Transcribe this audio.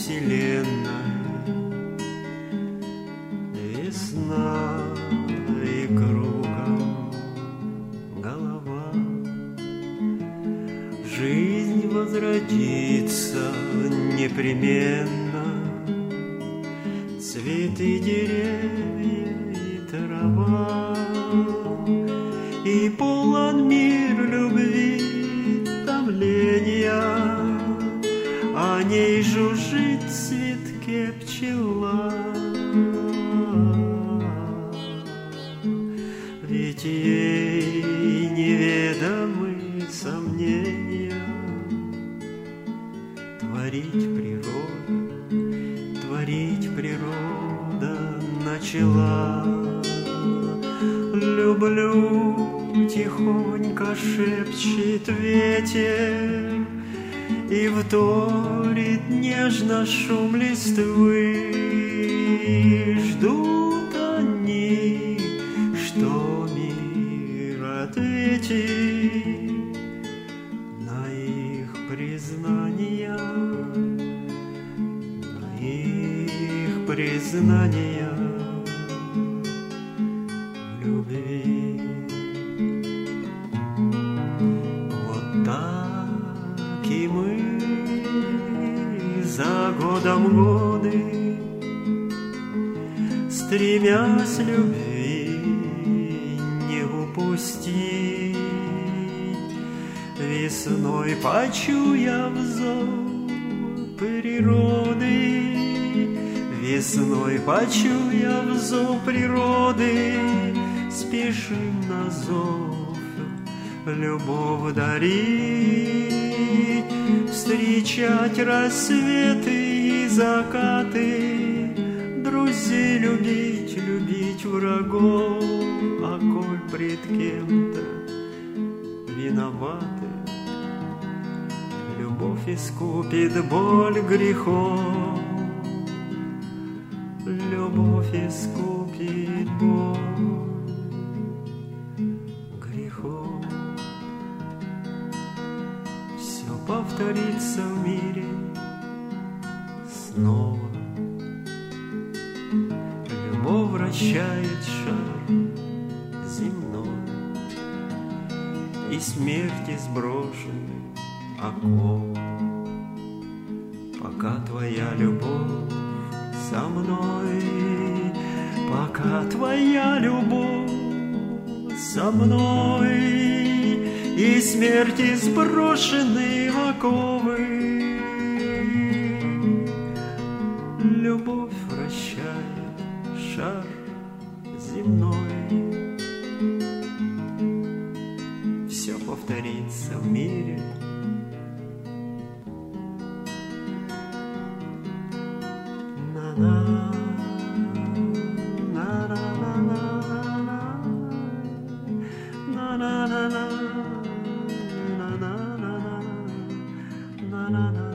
вселенной. Весна и кругом голова. Жизнь возродится непременно. Цветы, деревья и трава. И полон мир любви, томления. О ней жужжит в цветке пчела. Ведь ей неведомы сомнения. Творить природа начала. Люблю, тихонько шепчет ветер, и вторит нежно шум листвы. Ждут они, что мир ответит на их признания, в любви. Вот так и мы за годом годы, стремясь любви не упустить, весной почуяв зов природы, весной почуяв зов природы, спешим на зов любовь дарить, встречать рассветы и закаты, друзей любить, любить врагов, а коль пред кем-то виноваты, любовь искупит боль грехов, любовь искупит боль грехов. Все повторится в мире снова. Любовь вращает шар земной, и смерти сброшены оковы. Пока твоя любовь со мной, пока твоя любовь со мной, и смерти сброшены оковы. Любовь вращает шар земной. Все повторится в мире. На-на. Na na na